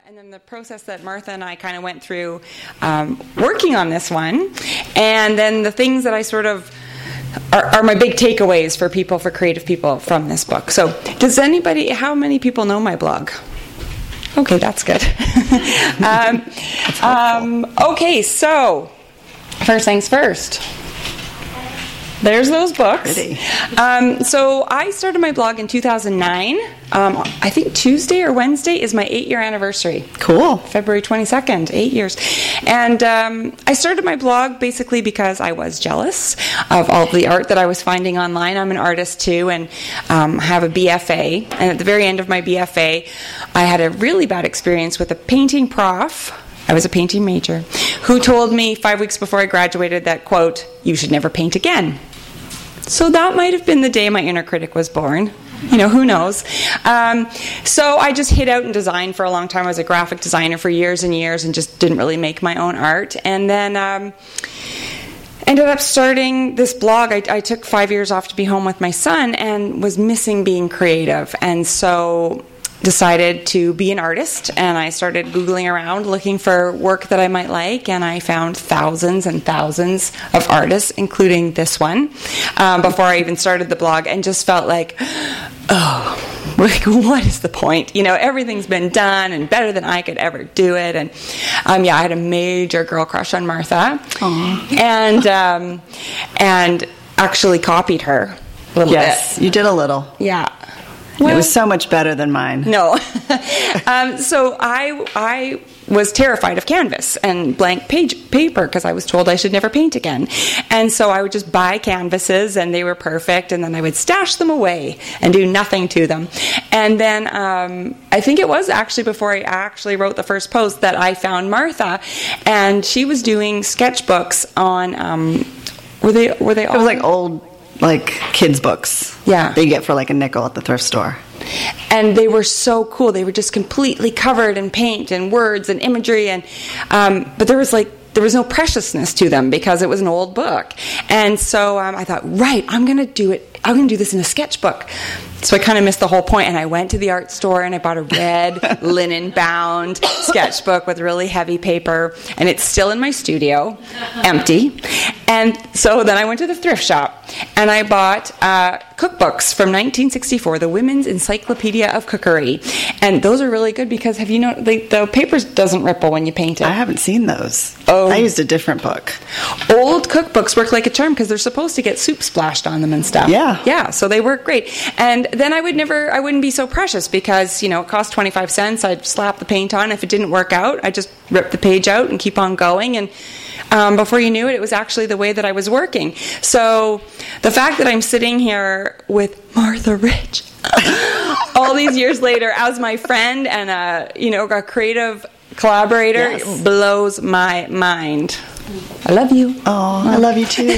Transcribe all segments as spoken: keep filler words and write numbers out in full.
and then the process that Martha and I kind of went through um, working on this one, and then the things that I sort of are, are my big takeaways for people, for creative people from this book. So does anybody, how many people know my blog? Okay, that's good. um, that's um, okay, so first things first. There's those books. Um, so I started my blog in two thousand nine. Um, I think Tuesday or Wednesday is my eight-year anniversary. Cool. February twenty-second, eight years. And um, I started my blog basically because I was jealous of all the art that I was finding online. I'm an artist too, and um, have a B F A. And at the very end of my B F A, I had a really bad experience with a painting prof. I was a painting major, who told me five weeks before I graduated that, quote, "You should never paint again." So that might have been the day my inner critic was born. You know, who knows? Um, so I just hid out in design for a long time. I was a graphic designer for years and years and just didn't really make my own art. And then um, ended up starting this blog. I, I took five years off to be home with my son and was missing being creative. And so decided to be an artist, and I started Googling around looking for work that I might like, and I found thousands and thousands of artists, including this one, um, before I even started the blog, and just felt like, oh, like, what is the point? You know, everything's been done and better than I could ever do it. And um, yeah, I had a major girl crush on Martha. Aww. and um, and actually copied her a little yes, bit. You did a little. Yeah. Well, it was so much better than mine. No. um, so I I was terrified of canvas and blank page paper because I was told I should never paint again. And so I would just buy canvases, and they were perfect, and then I would stash them away and do nothing to them. And then um, I think it was actually before I actually wrote the first post that I found Martha, and she was doing sketchbooks on, um, were they, were they all? It was like old, like kids' books. Yeah. That you get for like a nickel at the thrift store. And they were so cool. They were just completely covered in paint and words and imagery, and um, but there was like there was no preciousness to them because it was an old book. And so um, I thought, right, I'm going to do it. I'm going to do this in a sketchbook. So I kind of missed the whole point, and I went to the art store and I bought a red linen-bound sketchbook with really heavy paper, and it's still in my studio, empty. And so then I went to the thrift shop, and I bought uh, cookbooks from nineteen sixty-four, the Women's Encyclopedia of Cookery. And those are really good because, have you know, the, the paper doesn't ripple when you paint it. I haven't seen those. Oh. I used a different book. Old cookbooks work like a charm because they're supposed to get soup splashed on them and stuff. Yeah. Yeah, so they work great. And then I would never, I wouldn't be so precious because, you know, it cost twenty-five cents. I'd slap the paint on. If it didn't work out, I'd just rip the page out and keep on going. And um, before you knew it, it was actually the way that I was working. So the fact that I'm sitting here with Martha Rich all these years later as my friend and a, you know, a creative collaborator yes. blows my mind. I love you. Oh, I love you too.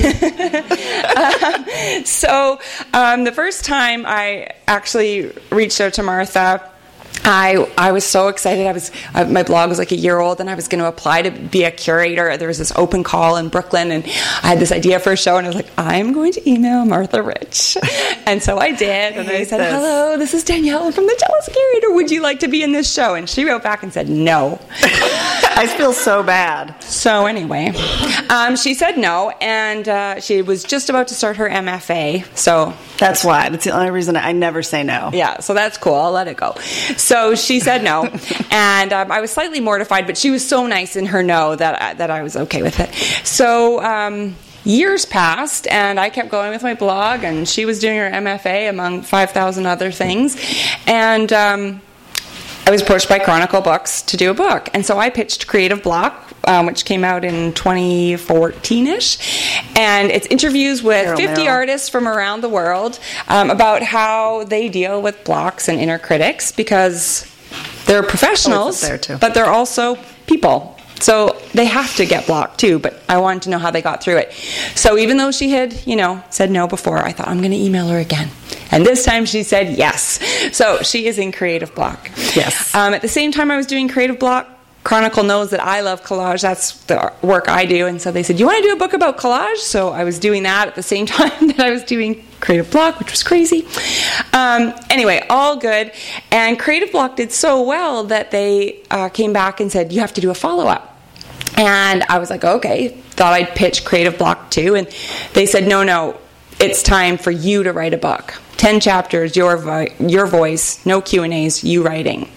uh, so um, the first time I actually reached out to Martha, I I was so excited. I was uh, my blog was like a year old, and I was going to apply to be a curator. There was this open call in Brooklyn, and I had this idea for a show, and I was like, I'm going to email Martha Rich. And so I did, and I, I said, this. Hello, this is Danielle from the Jealous Curator. Would you like to be in this show? And she wrote back and said, no. I feel so bad. So anyway, um, she said no, and uh, she was just about to start her M F A. So that's why. That's the only reason I never say no. Yeah, so that's cool. I'll let it go. So she said no, and um, I was slightly mortified, but she was so nice in her no that I, that I was okay with it. So um, years passed, and I kept going with my blog, and she was doing her M F A among five thousand other things, and um, I was approached by Chronicle Books to do a book, and so I pitched Creative Block, um, which came out in twenty fourteen-ish, and it's interviews with Carol fifty Merrill. Artists from around the world um, about how they deal with blocks and inner critics, because they're professionals, oh, there too. But they're also people. So they have to get blocked too, but I wanted to know how they got through it. So even though she had, you know, said no before, I thought, I'm going to email her again. And this time she said yes. So she is in Creative Block. Yes. Um, at the same time I was doing Creative Block, Chronicle knows that I love collage. That's the work I do. And so they said, you want to do a book about collage? So I was doing that at the same time that I was doing creative block, which was crazy. Um, anyway, all good. And Creative Block did so well that they uh, came back and said, you have to do a follow-up. And I was like, okay, thought I'd pitch Creative Block too. And they said, no, no, it's time for you to write a book. Ten chapters, your vo- your voice, no Q and A's, you writing.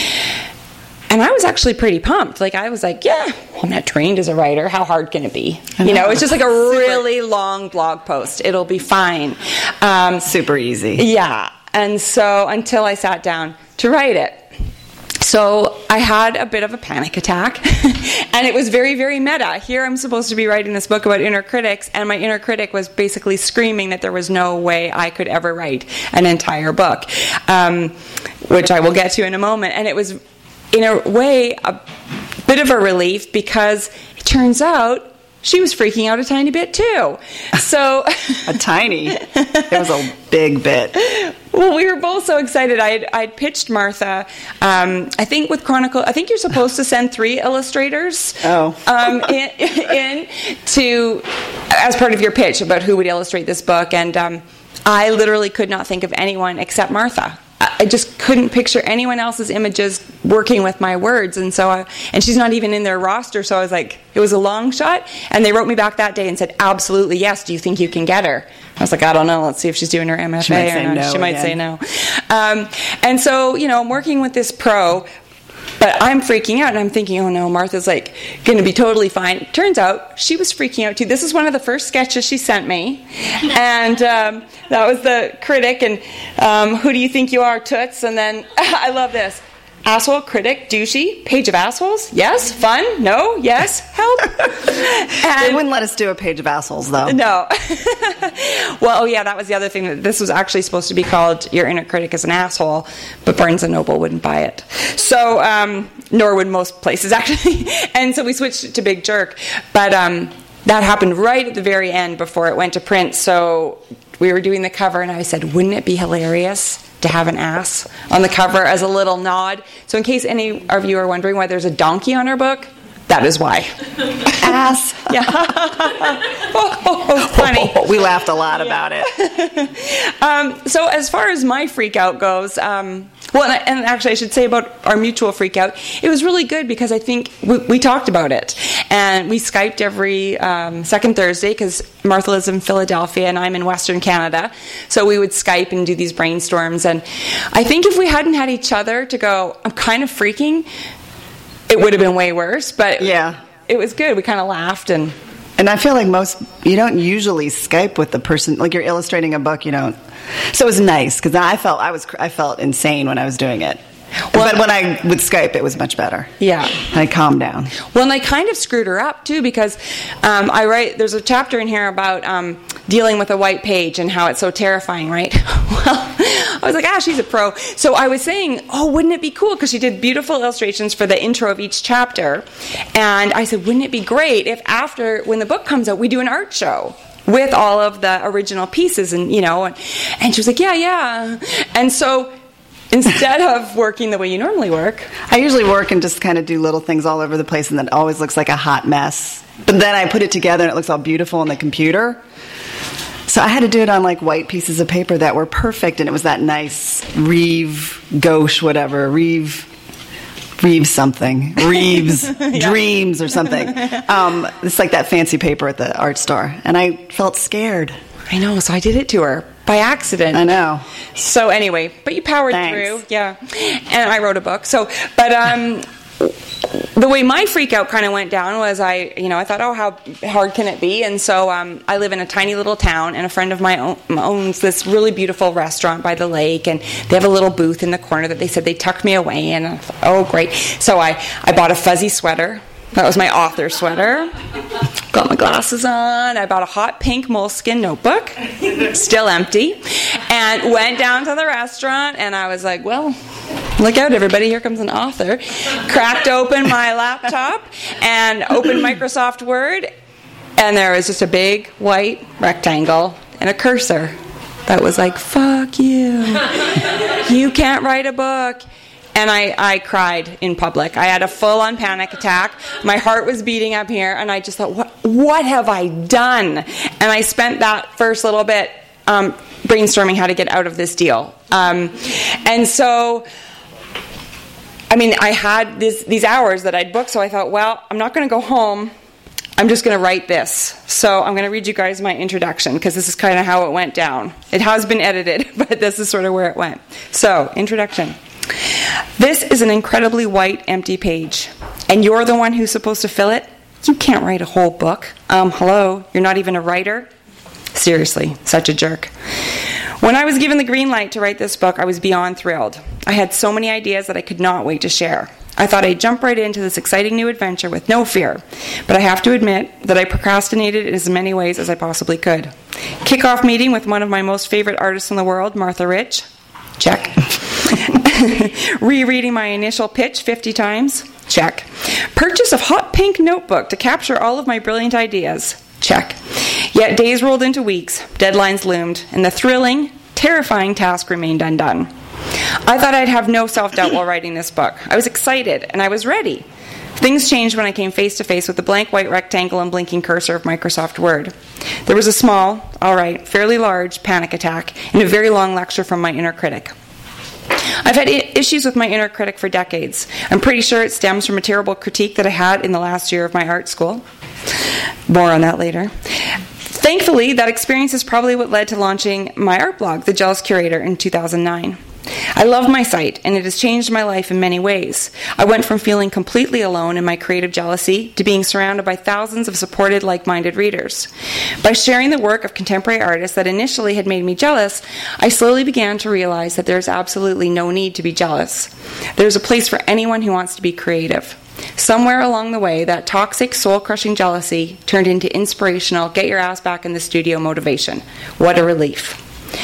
And I was actually pretty pumped. Like, I was like, yeah, well, I'm not trained as a writer. How hard can it be? Know. You know, it's just like a really long blog post. It'll be fine. Um, Super easy. Yeah. And so until I sat down to write it. So I had a bit of a panic attack, and it was very, very meta. Here I'm supposed to be writing this book about inner critics, and my inner critic was basically screaming that there was no way I could ever write an entire book, um, which I will get to in a moment. And it was, in a way, a bit of a relief, because it turns out she was freaking out a tiny bit too. So a tiny? It was a big bit. Well, we were both so excited. I'd, I'd pitched Martha, um, I think with Chronicle, I think you're supposed to send three illustrators oh. um, in, in to, as part of your pitch about who would illustrate this book. And um, I literally could not think of anyone except Martha. I just couldn't picture anyone else's images working with my words, and so I, and she's not even in their roster, so I was like, it was a long shot, and they wrote me back that day and said, absolutely yes, do you think you can get her? I was like, I don't know, let's see if she's doing her M F A she might or say not. No she might again. say no. Um, and so, you know, I'm working with this pro, but I'm freaking out, and I'm thinking, oh no, Martha's like going to be totally fine. Turns out she was freaking out too. This is one of the first sketches she sent me, and um, that was the critic, and um, who do you think you are, Toots? And then I love this. Asshole, critic, douchey, page of assholes, yes, fun, no, yes, help. And they wouldn't let us do a page of assholes, though. No. Well, oh yeah, that was the other thing. That this was actually supposed to be called Your Inner Critic is an Asshole, but Barnes and Noble wouldn't buy it. So, um, nor would most places, actually. And so we switched it to Big Jerk. But um, that happened right at the very end before it went to print. So we were doing the cover, and I said, wouldn't it be hilarious to have an ass on the cover as a little nod? So in case any of you are wondering why there's a donkey on our book, that is why. Ass. Yeah. oh, oh, oh, funny. We laughed a lot about it. um, so as far as my freak out goes, um, well, and, and actually I should say about our mutual freak out, it was really good because I think we, we talked about it. And we Skyped every um, second Thursday because Martha lives in Philadelphia and I'm in Western Canada. So we would Skype and do these brainstorms. And I think if we hadn't had each other to go, I'm kind of freaking, it would have been way worse. But yeah, it was good. We kind of laughed. And And I feel like most, you don't usually Skype with the person, like you're illustrating a book, you don't. So it was nice, because I felt, I was, I felt insane when I was doing it. Well, but when I would Skype, it was much better. Yeah. I calmed down. Well, and I kind of screwed her up, too, because um, I write, there's a chapter in here about um, dealing with a white page and how it's so terrifying, right? Well, I was like, ah, she's a pro. So I was saying, oh, wouldn't it be cool? Because she did beautiful illustrations for the intro of each chapter. And I said, wouldn't it be great if after, when the book comes out, we do an art show with all of the original pieces? And, you know, and, and she was like, yeah, yeah. And so instead of working the way you normally work, I usually work and just kind of do little things all over the place, and then it always looks like a hot mess. But then I put it together and it looks all beautiful on the computer. So I had to do it on like white pieces of paper that were perfect, and it was that nice Reeve gauche, whatever, Reeve, Reeve something, Reeves yeah. Dreams or something. Um, it's like that fancy paper at the art store, and I felt scared. I know, so I did it to her by accident. I know. So anyway, but you powered Thanks. through, yeah. And I wrote a book. So, but um, the way my freak out kind of went down was I, you know, I thought, oh, how hard can it be? And so um, I live in a tiny little town, and a friend of mine owns this really beautiful restaurant by the lake, and they have a little booth in the corner that they said they tucked me away. And I thought, oh, great. So I, I bought a fuzzy sweater. That was my author sweater. Got my glasses on. I bought a hot pink moleskin notebook, still empty, and went down to the restaurant, and I was like, well, look out, everybody, here comes an author. Cracked open my laptop and opened Microsoft Word, and there was just a big white rectangle and a cursor that was like, fuck you. You can't write a book. And I, I cried in public. I had a full-on panic attack. My heart was beating up here, and I just thought, what, what have I done? And I spent that first little bit um, brainstorming how to get out of this deal. Um, and so, I mean, I had this, these hours that I'd booked, so I thought, well, I'm not going to go home. I'm just going to write this. So I'm going to read you guys my introduction, because this is kind of how it went down. It has been edited, but this is sort of where it went. So, introduction. This is an incredibly white, empty page, and you're the one who's supposed to fill it? You can't write a whole book. Um, hello? You're not even a writer? Seriously, such a jerk. When I was given the green light to write this book, I was beyond thrilled. I had so many ideas that I could not wait to share. I thought I'd jump right into this exciting new adventure with no fear, but I have to admit that I procrastinated in as many ways as I possibly could. Kickoff meeting with one of my most favorite artists in the world, Martha Rich. Check. Rereading my initial pitch fifty times. Check. Purchase of hot pink notebook to capture all of my brilliant ideas. Check. Yet days rolled into weeks, deadlines loomed, and the thrilling, terrifying task remained undone. I thought I'd have no self-doubt while writing this book. I was excited, and I was ready. Things changed when I came face-to-face with the blank white rectangle and blinking cursor of Microsoft Word. There was a small, all right, fairly large panic attack and a very long lecture from my inner critic. I've had I- issues with my inner critic for decades. I'm pretty sure it stems from a terrible critique that I had in the last year of my art school. More on that later. Thankfully, that experience is probably what led to launching my art blog, The Jealous Curator, in two thousand nine. I love my site, and it has changed my life in many ways. I went from feeling completely alone in my creative jealousy to being surrounded by thousands of supported, like-minded readers. By sharing the work of contemporary artists that initially had made me jealous, I slowly began to realize that there's absolutely no need to be jealous. There's a place for anyone who wants to be creative. Somewhere along the way, that toxic, soul-crushing jealousy turned into inspirational, get your ass back in the studio motivation. What a relief.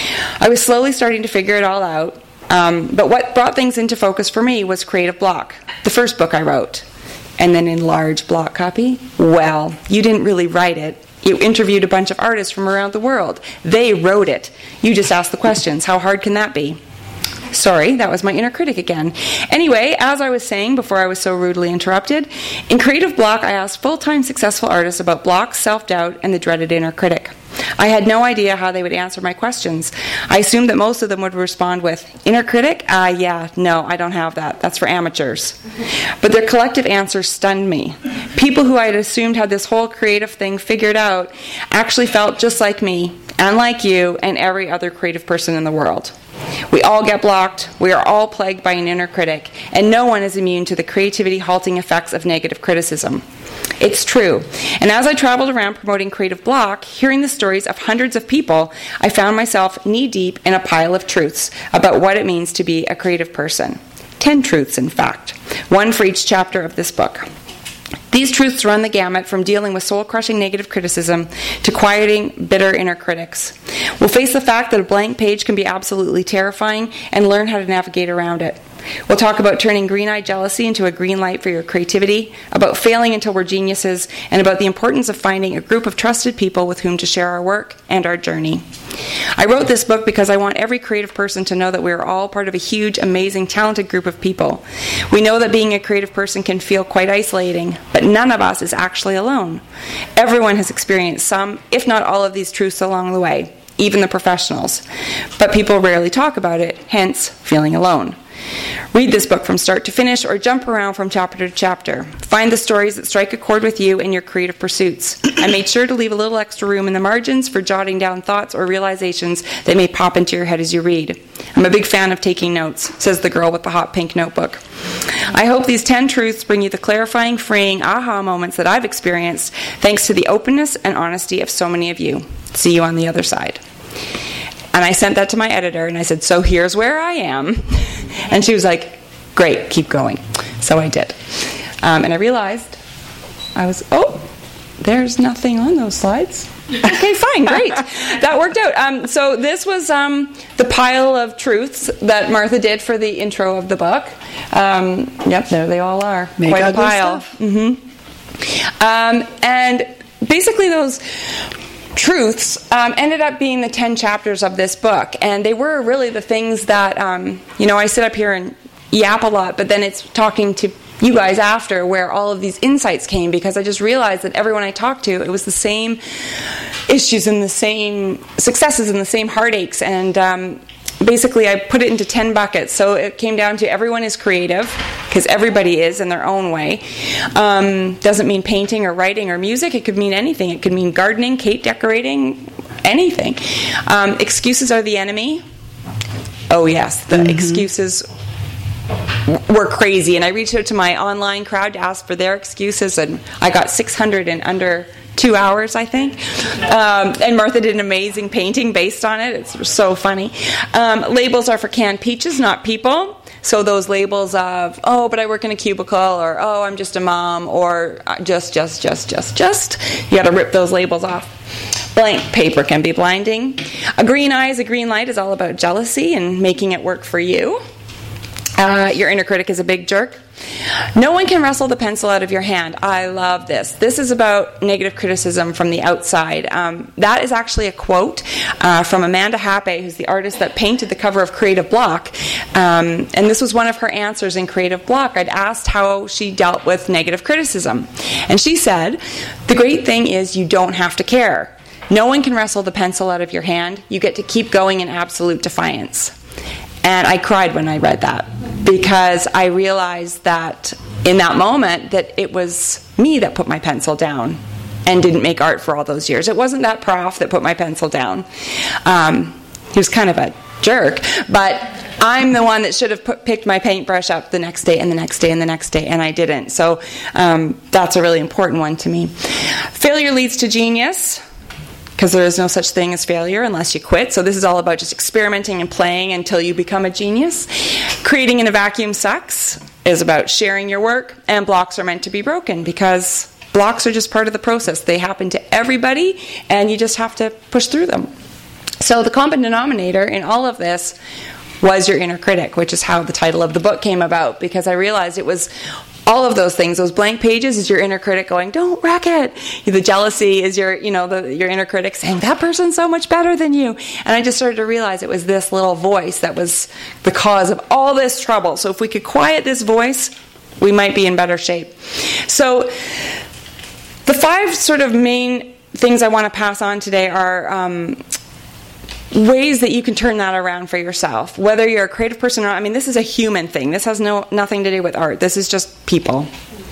I was slowly starting to figure it all out, um, but what brought things into focus for me was Creative Block, the first book I wrote. And then in large block copy, well, you didn't really write it. You interviewed a bunch of artists from around the world. They wrote it. You just asked the questions. How hard can that be? Sorry, that was my inner critic again. Anyway, as I was saying before I was so rudely interrupted, in Creative Block I asked full-time successful artists about blocks, self-doubt, and the dreaded inner critic. I had no idea how they would answer my questions. I assumed that most of them would respond with, inner critic? Ah, uh, yeah, no, I don't have that. That's for amateurs. But their collective answers stunned me. People who I had assumed had this whole creative thing figured out actually felt just like me, and like you, and every other creative person in the world. We all get blocked, we are all plagued by an inner critic, and no one is immune to the creativity-halting effects of negative criticism. It's true. And as I traveled around promoting Creative Block, hearing the stories of hundreds of people, I found myself knee-deep in a pile of truths about what it means to be a creative person. Ten truths, in fact. One for each chapter of this book. These truths run the gamut from dealing with soul-crushing negative criticism to quieting bitter inner critics. We'll face the fact that a blank page can be absolutely terrifying and learn how to navigate around it. We'll talk about turning green-eyed jealousy into a green light for your creativity, about failing until we're geniuses, and about the importance of finding a group of trusted people with whom to share our work and our journey. I wrote this book because I want every creative person to know that we are all part of a huge, amazing, talented group of people. We know that being a creative person can feel quite isolating, but none of us is actually alone. Everyone has experienced some, if not all of these truths along the way, even the professionals. But people rarely talk about it, hence feeling alone. Read this book from start to finish or jump around from chapter to chapter. Find the stories that strike a chord with you in your creative pursuits. I made sure to leave a little extra room in the margins for jotting down thoughts or realizations that may pop into your head as you read. I'm a big fan of taking notes, says the girl with the hot pink notebook. I hope these ten truths bring you the clarifying, freeing aha moments that I've experienced thanks to the openness and honesty of so many of you. See you on the other side. And I sent that to my editor, and I said, so here's where I am. And she was like, great, keep going. So I did. Um, and I realized I was, oh, there's nothing on those slides. Okay, fine, great. That worked out. Um, so this was um, the pile of truths that Martha did for the intro of the book. Um, yep, there they all are. Make Quite a pile. Mm-hmm. Um, and basically those truths um, ended up being the ten chapters of this book, and they were really the things that um, you know I sit up here and yap a lot, but then it's talking to you guys after where all of these insights came, because I just realized that everyone I talked to, it was the same issues and the same successes and the same heartaches. And um, basically I put it into ten buckets. So it came down to everyone is creative, because everybody is in their own way. Um, doesn't mean painting or writing or music. It could mean anything. It could mean gardening, cake decorating, anything. Um, excuses are the enemy. Oh yes, the mm-hmm. excuses were crazy. And I reached out to my online crowd to ask for their excuses, and I got six hundred in under two hours, I think. Um, and Martha did an amazing painting based on it. It's so funny. Um, labels are for canned peaches, not people. So those labels of, oh, but I work in a cubicle, or oh, I'm just a mom, or just, just, just, just, just. You got to rip those labels off. Blank paper can be blinding. A green eye is a green light is all about jealousy and making it work for you. Uh, your inner critic is a big jerk. No one can wrestle the pencil out of your hand. I love this. This is about negative criticism from the outside. Um, that is actually a quote uh, from Amanda Happe, who's the artist that painted the cover of Creative Block. Um, and this was one of her answers in Creative Block. I'd asked how she dealt with negative criticism. And she said, the great thing is you don't have to care. No one can wrestle the pencil out of your hand. You get to keep going in absolute defiance. And I cried when I read that, because I realized that in that moment that it was me that put my pencil down and didn't make art for all those years. It wasn't that prof that put my pencil down. Um, he was kind of a jerk, but I'm the one that should have put, picked my paintbrush up the next day and the next day and the next day, and I didn't. So um, that's a really important one to me. Failure leads to genius, because there is no such thing as failure unless you quit. So this is all about just experimenting and playing until you become a genius. Creating in a vacuum sucks is about sharing your work, and blocks are meant to be broken, because blocks are just part of the process. They happen to everybody, and you just have to push through them. So the common denominator in all of this was your inner critic, which is how the title of the book came about, because I realized it was all of those things. Those blank pages is your inner critic going, don't wreck it. The jealousy is your, you know, the, your inner critic saying, that person's so much better than you. And I just started to realize it was this little voice that was the cause of all this trouble. So if we could quiet this voice, we might be in better shape. So the five sort of main things I want to pass on today are um, ways that you can turn that around for yourself, whether you're a creative person or not. I mean, this is a human thing. This has no nothing to do with art. This is just people.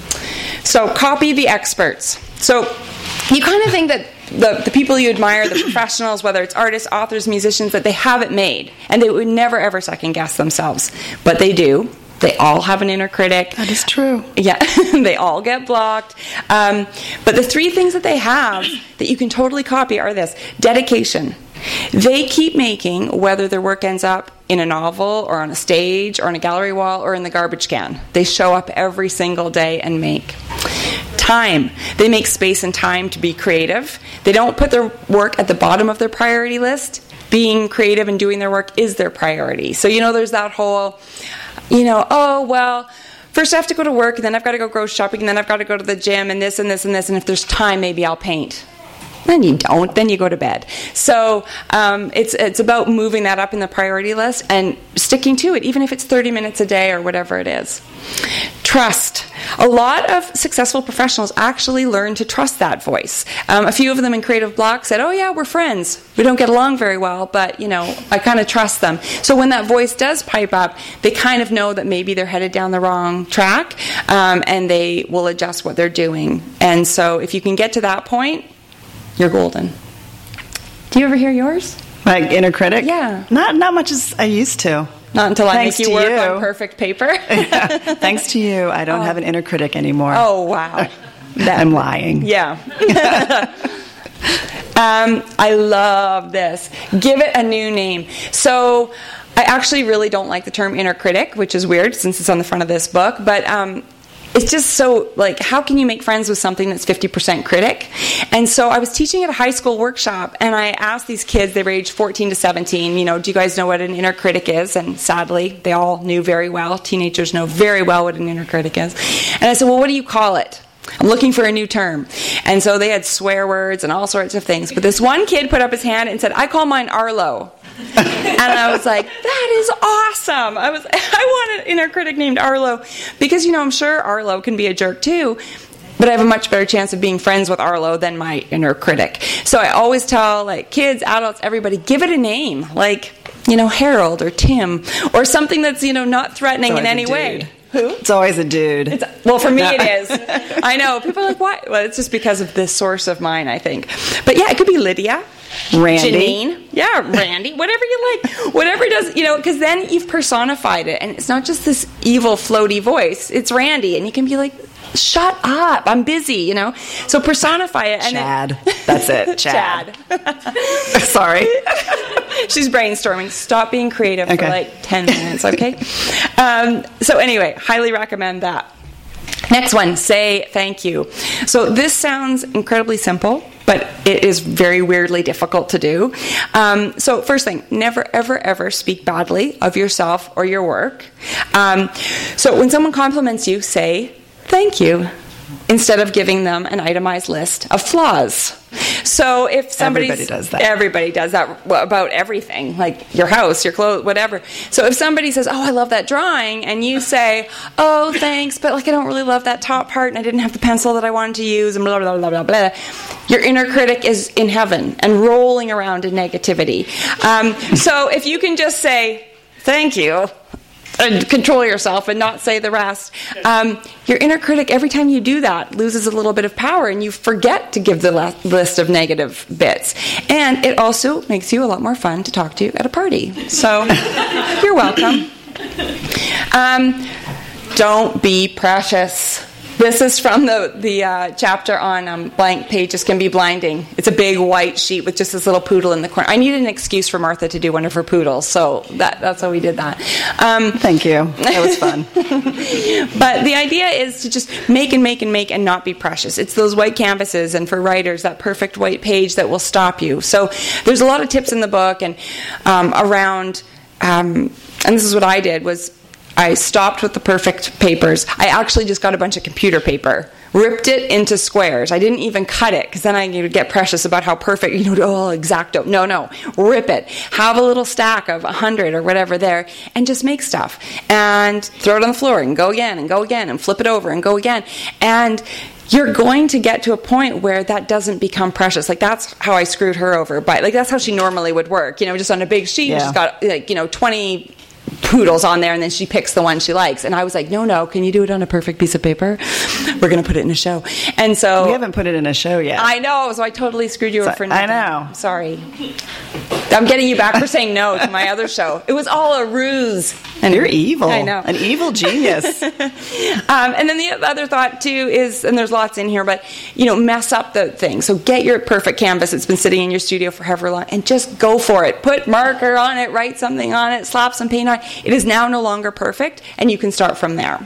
So copy the experts. So you kind of think that the, the people you admire, the professionals, whether it's artists, authors, musicians, that they have it made, and they would never ever second guess themselves, but they do. They all have an inner critic. That is true. Yeah, they all get blocked. Um, but the three things that they have that you can totally copy are this: dedication. They keep making, whether their work ends up in a novel or on a stage or on a gallery wall or in the garbage can. They show up every single day and make. Time. They make space and time to be creative. They don't put their work at the bottom of their priority list. Being creative and doing their work is their priority. So, you know, there's that whole, you know, oh, well, first I have to go to work, and then I've got to go grocery shopping, and then I've got to go to the gym, and this and this and this, and if there's time, maybe I'll paint. Then you don't. Then you go to bed. So um, it's it's about moving that up in the priority list and sticking to it, even if it's thirty minutes a day or whatever it is. Trust. A lot of successful professionals actually learn to trust that voice. Um, a few of them in Creative Block said, oh yeah, we're friends. We don't get along very well, but you know, I kind of trust them. So when that voice does pipe up, they kind of know that maybe they're headed down the wrong track, um, and they will adjust what they're doing. And so if you can get to that point, you're golden. Do you ever hear yours? My inner critic? Yeah. Not not much as I used to. Not until I Thanks make you to work you. on perfect paper. Yeah. Thanks to you, I don't oh. have an inner critic anymore. Oh, wow. That, I'm lying. Yeah. um, I love this. Give it a new name. So I actually really don't like the term inner critic, which is weird since it's on the front of this book, but um, it's just so, like, how can you make friends with something that's fifty percent critic? And so I was teaching at a high school workshop, and I asked these kids, they were aged fourteen to seventeen, you know, do you guys know what an inner critic is? And sadly, they all knew very well. Teenagers know very well what an inner critic is. And I said, well, what do you call it? I'm looking for a new term. And so they had swear words and all sorts of things. But this one kid put up his hand and said, I call mine Arlo. And I was like, that is awesome. I was, I want an inner critic named Arlo. Because, you know, I'm sure Arlo can be a jerk too. but I have a much better chance of being friends with Arlo than my inner critic. So I always tell like kids, adults, everybody, give it a name, like, you know, Harold or Tim or something that's, you know, not threatening in any way. Who? It's always a dude. It's, well, for me it is. I know. People are like, what? Well, it's just because of this source of mine, I think. But yeah, it could be Lydia. Randy. Janine. Yeah, Randy. Whatever you like. Whatever does, you know, because then you've personified it. And it's not just this evil, floaty voice. It's Randy. And you can be like, shut up. I'm busy, you know. So personify it. And Chad. It, That's it. Chad. Chad. Sorry. She's brainstorming. Stop being creative okay. for like ten minutes, okay? um, so anyway, highly recommend that. Next one, say thank you. So this sounds incredibly simple, but it is very weirdly difficult to do. Um, so first thing, never, ever, ever speak badly of yourself or your work. Um, so when someone compliments you, say thank you, instead of giving them an itemized list of flaws. So if somebody everybody does that, everybody does that about everything, like your house, your clothes, whatever. So if somebody says, "Oh, I love that drawing," and you say, "Oh, thanks, but like I don't really love that top part, and I didn't have the pencil that I wanted to use," and blah blah blah blah blah, your inner critic is in heaven and rolling around in negativity. Um, so if you can just say, "Thank you," and control yourself and not say the rest. Um, your inner critic, every time you do that, loses a little bit of power and you forget to give the la- list of negative bits. And it also makes you a lot more fun to talk to at a party. So you're welcome. Um, don't be precious. This is from the, the uh, chapter on um, blank pages can be blinding. It's a big white sheet with just this little poodle in the corner. I needed an excuse for Martha to do one of her poodles, so that, that's how we did that. Um, Thank you. That was fun. But the idea is to just make and make and make and not be precious. It's those white canvases, and for writers, that perfect white page that will stop you. So there's a lot of tips in the book and um, around, um, and this is what I did, was I stopped with the perfect papers. I actually just got a bunch of computer paper, ripped it into squares. I didn't even cut it, because then I would get precious about how perfect, you know, oh, exacto. No, no, rip it. Have a little stack of a hundred or whatever there, and just make stuff. And throw it on the floor, and go again, and go again, and flip it over, and go again. And you're going to get to a point where that doesn't become precious. Like, that's how I screwed her over. But, like, that's how she normally would work. You know, just on a big sheet, yeah. She's got, like, you know, twenty poodles on there, and then she picks the one she likes. And I was like, no, no, can you do it on a perfect piece of paper? We're going to put it in a show. And so... We haven't put it in a show yet. I know, so I totally screwed you over so, for nothing. I know. Sorry. I'm getting you back for saying no to my other show. It was all a ruse. And you're evil. I know. An evil genius. um, and then the other thought, too, is, and there's lots in here, but, you know, mess up the thing. So get your perfect canvas that's been sitting in your studio for however long, and just go for it. Put marker on it, write something on it, slap some paint on it. It is now no longer perfect, and you can start from there.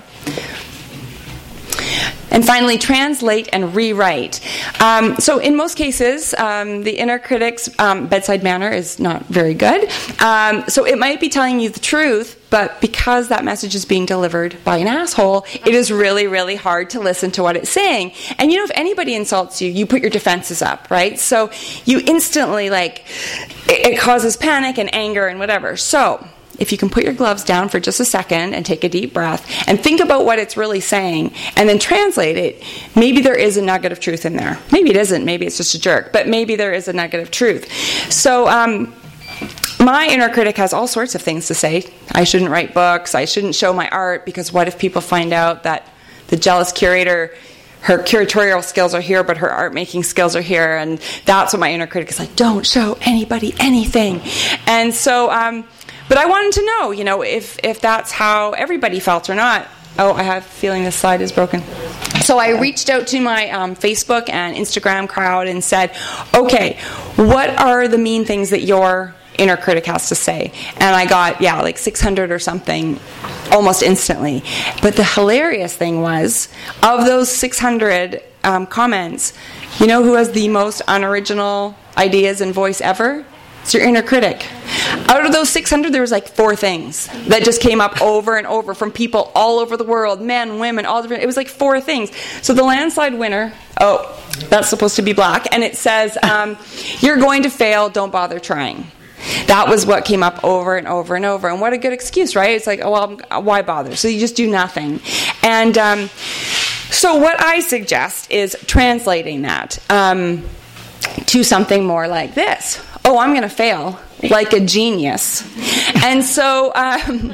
And finally, translate and rewrite. Um, so in most cases, um, the inner critic's um, bedside manner is not very good. Um, so it might be telling you the truth, but because that message is being delivered by an asshole, it is really, really hard to listen to what it's saying. And you know, if anybody insults you, you put your defenses up, right? So you instantly, like, it, it causes panic and anger and whatever. So if you can put your gloves down for just a second and take a deep breath and think about what it's really saying and then translate it, maybe there is a nugget of truth in there. Maybe it isn't. Maybe it's just a jerk. But maybe there is a nugget of truth. So um, my inner critic has all sorts of things to say. I shouldn't write books. I shouldn't show my art, because what if people find out that the jealous curator, her curatorial skills are here, but her art-making skills are here? And that's what my inner critic is like, don't show anybody anything. And so... Um, But I wanted to know, you know, if, if that's how everybody felt or not. Oh, I have a feeling this slide is broken. So I reached out to my um, Facebook and Instagram crowd and said, okay, what are the mean things that your inner critic has to say? And I got, yeah, like six hundred or something almost instantly. But the hilarious thing was, of those six hundred um, comments, you know who has the most unoriginal ideas and voice ever? It's your inner critic. Out of those six hundred, there was like four things that just came up over and over from people all over the world, men, women, all different. It was like four things. So the landslide winner, oh, that's supposed to be black, and it says, um, you're going to fail, don't bother trying. That was what came up over and over and over. And what a good excuse, right? It's like, oh, well, why bother? So you just do nothing. And um, So what I suggest is translating that um, to something more like this. Oh, I'm going to fail like a genius. And so um,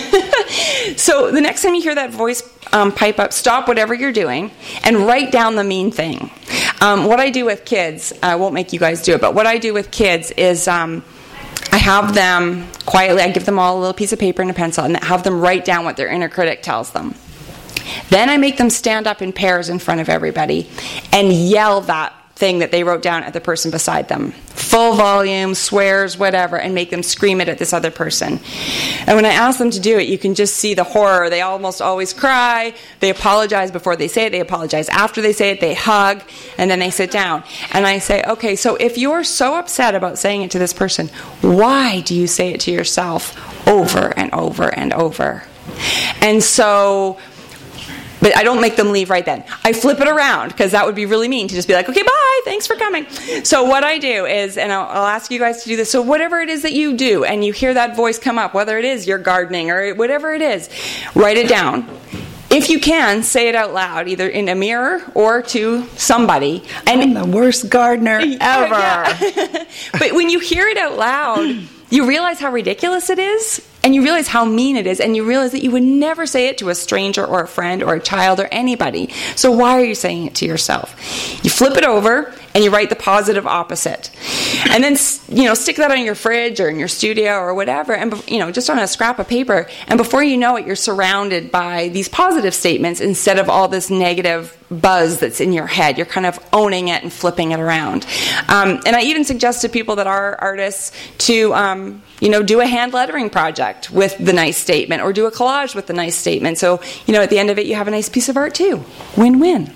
so the next time you hear that voice um, pipe up, stop whatever you're doing and write down the mean thing. Um, what I do with kids, I won't make you guys do it, but what I do with kids is um, I have them quietly, I give them all a little piece of paper and a pencil and have them write down what their inner critic tells them. Then I make them stand up in pairs in front of everybody and yell that thing that they wrote down at the person beside them. Full volume, swears, whatever, and make them scream it at this other person. And when I ask them to do it, you can just see the horror. They almost always cry. They apologize before they say it. They apologize after they say it. They hug, and then they sit down. And I say, okay, so if you're so upset about saying it to this person, why do you say it to yourself over and over and over? And so... But I don't make them leave right then. I flip it around, because that would be really mean to just be like, okay, bye, thanks for coming. So what I do is, and I'll, I'll ask you guys to do this, so whatever it is that you do, and you hear that voice come up, whether it is your gardening or whatever it is, write it down. If you can, say it out loud, either in a mirror or to somebody. And I'm the worst gardener ever. Yeah. But when you hear it out loud, you realize how ridiculous it is, and you realize how mean it is, and you realize that you would never say it to a stranger or a friend or a child or anybody. So why are you saying it to yourself? You flip it over, and you write the positive opposite. And then, you know, stick that on your fridge or in your studio or whatever, and, you know, just on a scrap of paper. And before you know it, you're surrounded by these positive statements instead of all this negative buzz that's in your head. You're kind of owning it and flipping it around. Um, and I even suggest to people that are artists to, um, you know, do a hand lettering project with the nice statement, or do a collage with the nice statement. So, you know, at the end of it, you have a nice piece of art too. Win-win.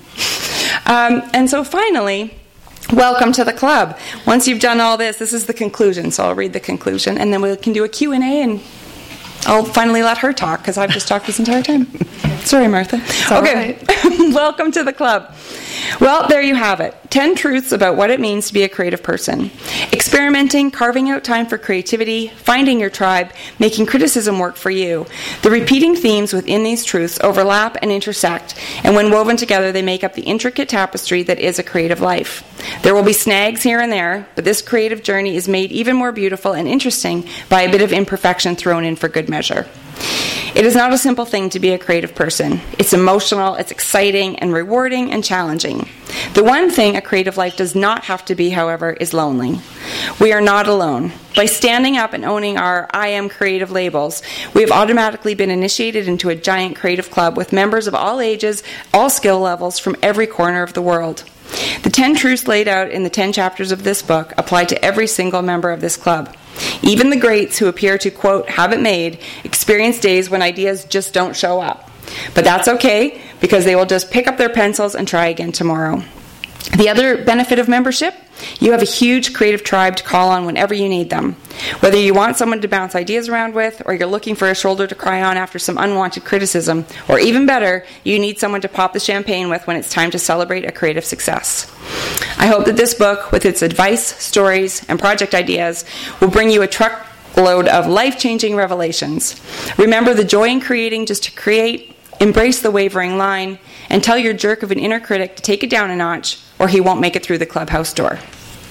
Um, and so finally, welcome to the club. Once you've done all this, this is the conclusion. So I'll read the conclusion, and then we can do a Q and A, and I'll finally let her talk, because I've just talked this entire time. Sorry, Martha. Okay. Right. Welcome to the club. Well, there you have it. Ten truths about what it means to be a creative person. Experimenting, carving out time for creativity, finding your tribe, making criticism work for you. The repeating themes within these truths overlap and intersect, and when woven together, they make up the intricate tapestry that is a creative life. There will be snags here and there, but this creative journey is made even more beautiful and interesting by a bit of imperfection thrown in for good measure. It is not a simple thing to be a creative person. It's emotional, it's exciting, and rewarding and challenging. The one thing a creative life does not have to be, however, is lonely. We are not alone. By standing up and owning our I am creative labels, we have automatically been initiated into a giant creative club with members of all ages, all skill levels, from every corner of the world. The ten truths laid out in the ten chapters of this book apply to every single member of this club. Even the greats who appear to, quote, have it made, experience days when ideas just don't show up. But that's okay, because they will just pick up their pencils and try again tomorrow. The other benefit of membership, you have a huge creative tribe to call on whenever you need them. Whether you want someone to bounce ideas around with, or you're looking for a shoulder to cry on after some unwanted criticism, or even better, you need someone to pop the champagne with when it's time to celebrate a creative success. I hope that this book, with its advice, stories, and project ideas, will bring you a truckload of life-changing revelations. Remember the joy in creating just to create, embrace the wavering line, and tell your jerk of an inner critic to take it down a notch, or he won't make it through the clubhouse door.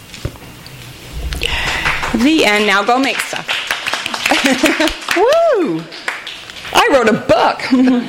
The end. Now go make stuff. Woo! I wrote a book.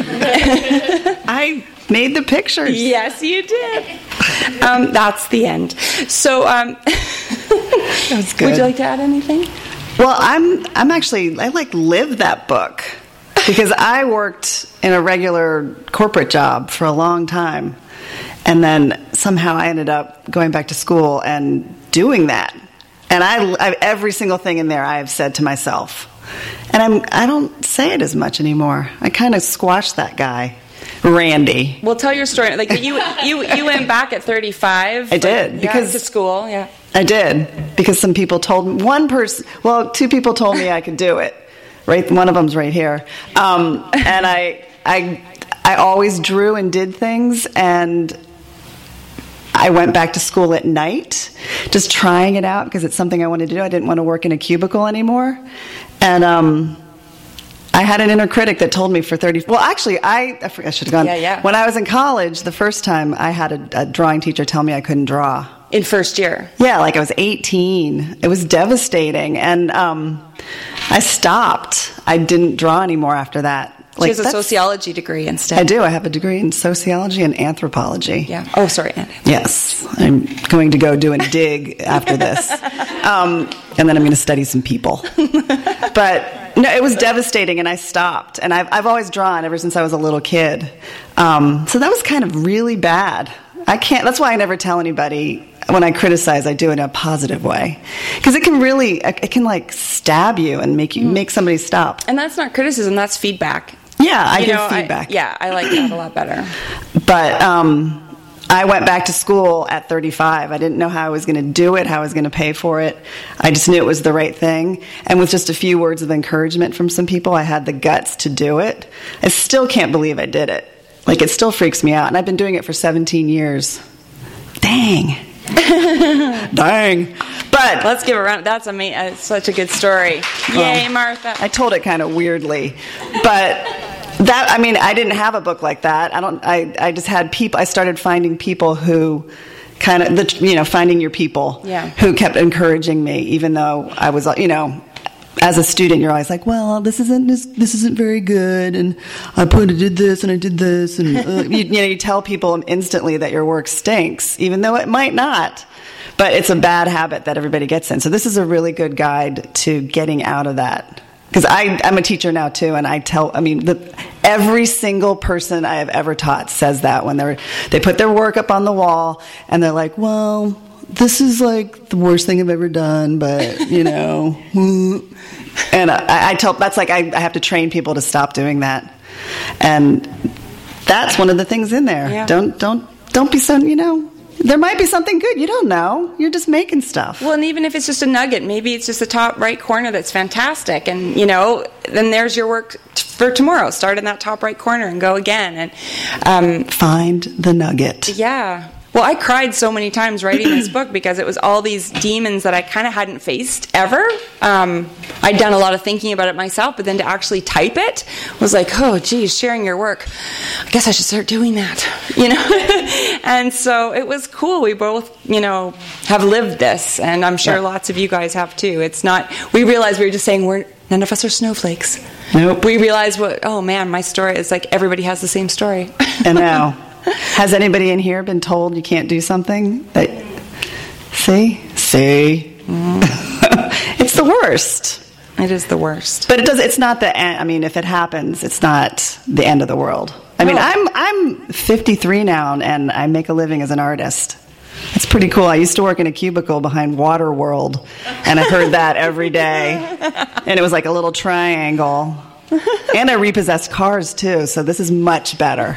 I made the pictures. Yes, you did. Um, that's the end. So, um, That's good. Would you like to add anything? Well, I'm I'm actually I like live that book, because I worked in a regular corporate job for a long time, and then somehow I ended up going back to school and doing that. And I, I every single thing in there I have said to myself, and I'm I don't say it as much anymore. I kind of squashed that guy, Randy. Well, tell your story. Like you, you, you went back at thirty-five. I did, yeah, because to school. Yeah, I did, because some people told me, one person, well, two people told me I could do it. Right, one of them's right here, um, and I, I, I always drew and did things, and I went back to school at night, just trying it out because it's something I wanted to do. I didn't want to work in a cubicle anymore, and um, I I had an inner critic that told me for thirty. Well, actually, I I, forgot, I should have gone. Yeah, yeah. When I was in college, the first time I had a, a drawing teacher tell me I couldn't draw. In first year. Yeah, like I was eighteen. It was devastating, and um, I stopped. I didn't draw anymore after that. She Like, has a that's- sociology degree instead. I do. I have a degree in sociology and anthropology. Yeah. Oh, sorry. Yes, I'm going to go do a dig after this, um, and then I'm going to study some people. But no, it was devastating, and I stopped. And I've I've always drawn ever since I was a little kid. Um, so that was kind of really bad. I can't. That's why I never tell anybody when I criticize. I do it in a positive way, because it can really it can like stab you and make you make somebody stop. And that's not criticism. That's feedback. Yeah, I You give know, I- feedback. yeah, I like that a lot better. But um, I went back to school at thirty-five. I didn't know how I was going to do it, how I was going to pay for it. I just knew it was the right thing. And with just a few words of encouragement from some people, I had the guts to do it. I still can't believe I did it. Like, it still freaks me out. And I've been doing it for seventeen years. Dang. Dang. But Let's give a round. That's ama- uh, such a good story. Yay, Um, Martha. I told it kind of weirdly, but that, I mean, I didn't have a book like that. I don't, I, I just had people, I started finding people who kind of, the, you know, finding your people Yeah. who kept encouraging me, even though I was, you know, as a student, you're always like, well, this isn't, this, this isn't very good. And I put, I did this and I did this. And, uh, you, you know, you tell people instantly that your work stinks, even though it might not. But it's a bad habit that everybody gets in. So this is a really good guide to getting out of that. Because I'm a teacher now, too, and I tell, I mean, the, every single person I have ever taught says that when they're, they put their work up on the wall, and they're like, well, this is like the worst thing I've ever done, but, you know. And I, I tell, that's like, I, I have to train people to stop doing that. And that's one of the things in there. Yeah. Don't, don't, don't be so, you know. There might be something good. You don't know. You're just making stuff. Well, and even if it's just a nugget, maybe it's just the top right corner that's fantastic, and you know, then there's your work t- for tomorrow. Start in that top right corner and go again. And um, Find the nugget. yeah. Well, I cried so many times writing this book because it was all these demons that I kind of hadn't faced ever. Um, I'd done a lot of thinking about it myself, but then to actually type it was like, oh, geez, sharing your work. I guess I should start doing that, you know? And so it was cool. We both, you know, have lived this, and I'm sure Yeah. lots of you guys have too. It's not, we realized we were just saying we're, none of us are snowflakes. Nope. We realized what, oh man, my story is like everybody has the same story. And now, has anybody in here been told you can't do something? That, see? See? Mm. It's the worst. It is the worst. But it does. It's not the end. I mean, if it happens, it's not the end of the world. I mean, No. I'm I'm fifty-three now, and I make a living as an artist. It's pretty cool. I used to work in a cubicle behind Waterworld, and I heard that every day. And it was like a little triangle. And I repossessed cars, too, so this is much better.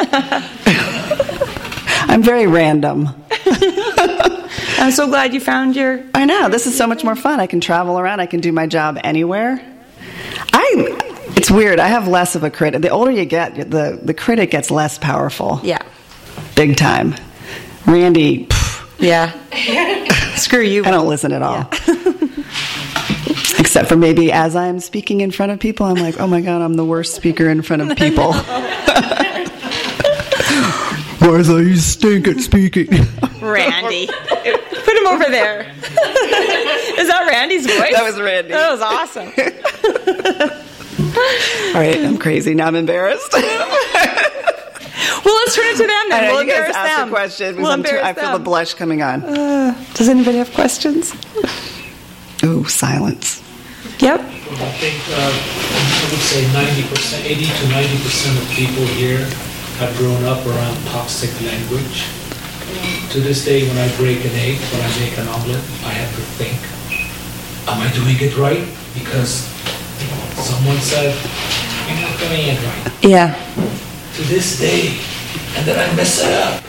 I'm very random. I'm so glad you found your... I know. This is so much more fun. I can travel around. I can do my job anywhere. I. It's weird. I have less of a critic. The older you get, the, the critic gets less powerful. Yeah. Big time. Randy, pff, Yeah. Screw you. I don't listen at all. Except for maybe as I'm speaking in front of people, I'm like, oh my God, I'm the worst speaker in front of people. Martha, you stink at speaking. Randy. Put him over there. Is that Randy's voice? That was Randy. That was awesome. All right, I'm crazy. Now I'm embarrassed. Well, let's turn it to them then. I know, We'll you guys embarrass ask them. a question. because We'll I'm too, embarrass I feel them. the blush coming on. Uh, does anybody have questions? Ooh, silence. Yep. I think uh, I would say ninety percent, eighty to ninety percent of people here have grown up around toxic language. To this day, when I break an egg, when I make an omelet, I have to think, am I doing it right? Because someone said, you're not doing it right. Yeah. To this day, and then I mess it up.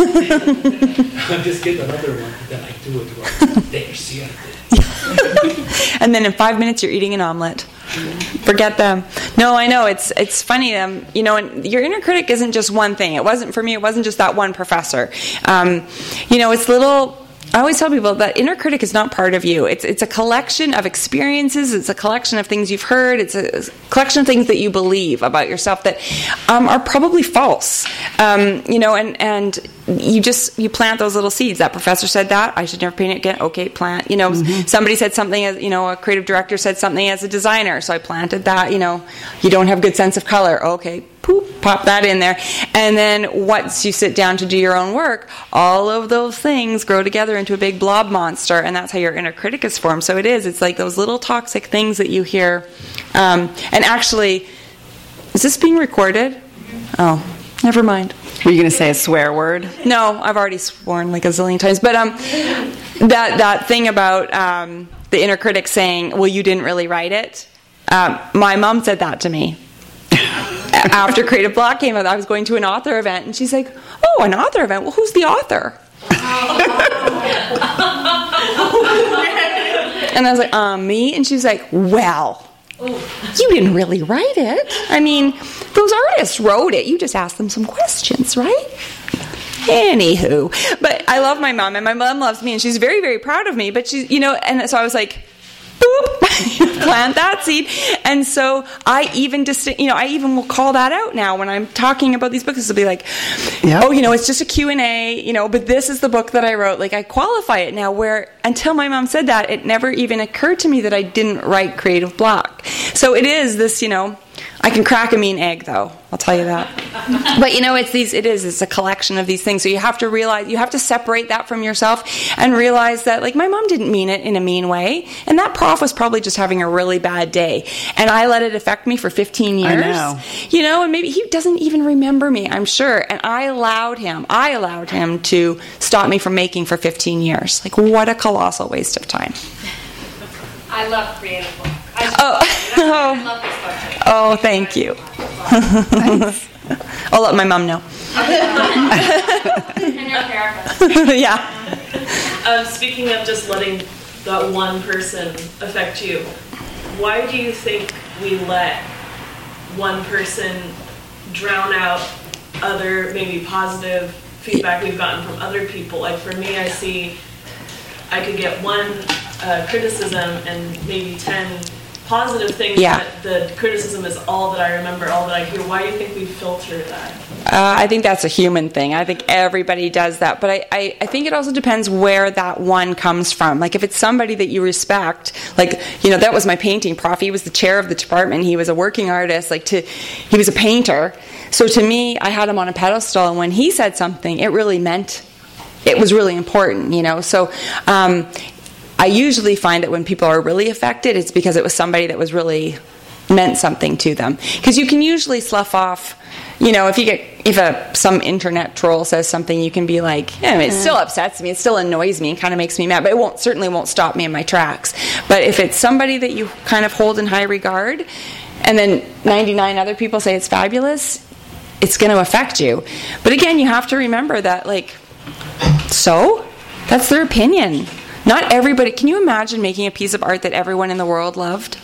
I just get another one, and then I do it right. There, see, I did it. And then in five minutes, you're eating an omelet. Forget them. No, I know. It's it's funny. Um, you know, and your inner critic isn't just one thing. It wasn't for me. It wasn't just that one professor. Um, you know, it's little I always tell people that inner critic is not part of you. It's it's a collection of experiences. It's a collection of things you've heard. It's a collection of things that you believe about yourself that um, are probably false. Um, you know, and, and you just, you plant those little seeds. That professor said that. I should never paint it again. Okay, plant. You know, mm-hmm. somebody said something, as you know, a creative director said something as a designer. So I planted that, you know, you don't have good sense of color. Okay, poop, pop that in there. And then once you sit down to do your own work, all of those things grow together into a big blob monster, and that's how your inner critic is formed. So it is. It's like those little toxic things that you hear. Um, and actually, is this being recorded? Oh, never mind. Were you going to say a swear word? No, I've already sworn like a zillion times. But um, that that thing about um, the inner critic saying, well, you didn't really write it. Um, my mom said that to me. After Creative Block came out, I was going to an author event, and she's like, oh, an author event? Well, who's the author? And I was like, um, me? And she's like, well, you didn't really write it. I mean, those artists wrote it. You just asked them some questions, right? Anywho. But I love my mom, and my mom loves me, and she's very, very proud of me. But she's, you know, and so I was like, boop, plant that seed. And so I even just, you know, I even will call that out now when I'm talking about these books. It'll be like, yep. oh, you know, it's just a Q and A, you know, but this is the book that I wrote. Like, I qualify it now, where until my mom said that, it never even occurred to me that I didn't write Creative Block. So it is this, you know, I can crack a mean egg, though. I'll tell you that. But, you know, it's these. It is. It's a collection of these things. So you have to realize, you have to separate that from yourself and realize that, like, my mom didn't mean it in a mean way. And that prof was probably just having a really bad day. And I let it affect me for fifteen years. I know. You know, and maybe he doesn't even remember me, I'm sure. And I allowed him, I allowed him to stop me from making for fifteen years. Like, what a colossal waste of time. I love Creative Block. I Oh, I love this book. Oh, thank you. Nice. I'll let my mom know. And your therapist. Yeah. Um, speaking of just letting that one person affect you, why do you think we let one person drown out other maybe positive feedback we've gotten from other people? Like for me, I see I could get one uh, criticism and maybe ten positive things, yeah. but the criticism is all that I remember, all that I hear. Why do you think we filter that? Uh, I think that's a human thing. I think everybody does that. But I, I, I think it also depends where that one comes from. Like if it's somebody that you respect, like, you know, that was my painting prof. He was the chair of the department. He was a working artist. Like to, he was a painter. So to me, I had him on a pedestal. And when he said something, it really meant, it was really important, you know. So um, I usually find that when people are really affected, it's because it was somebody that was really meant something to them. Because you can usually slough off, you know, if you get if a some internet troll says something, you can be like, yeah, it still upsets me, it still annoys me, and kind of makes me mad, but it won't certainly won't stop me in my tracks. But if it's somebody that you kind of hold in high regard, and then ninety-nine other people say it's fabulous, it's going to affect you. But again, you have to remember that, like, so that's their opinion. Not everybody. Can you imagine making a piece of art that everyone in the world loved?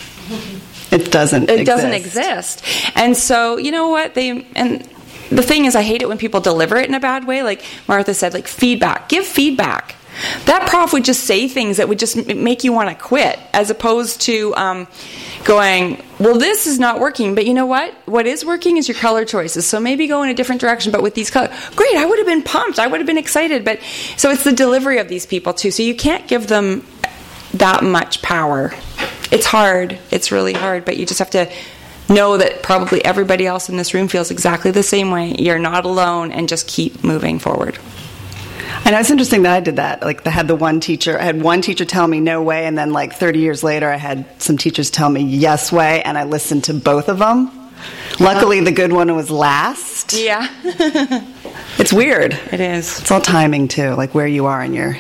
It doesn't It exist. doesn't exist. And so, you know what? They and the thing is, I hate it when people deliver it in a bad way. Like Martha said, like feedback. Give feedback. That prof would just say things that would just make you want to quit, as opposed to um, going, well, this is not working, but you know what? What is working is your color choices. So maybe go in a different direction, but with these colors. Great, I would have been pumped. I would have been excited. But so it's the delivery of these people, too. So you can't give them that much power. It's hard. It's really hard, but you just have to know that probably everybody else in this room feels exactly the same way. You're not alone, and just keep moving forward. I know, it's interesting that I did that. Like, I had the one teacher, I had one teacher tell me no way, and then like thirty years later, I had some teachers tell me yes way, and I listened to both of them. Luckily, the good one was last. Yeah. It's weird. It is. It's all timing, too, like where you are in your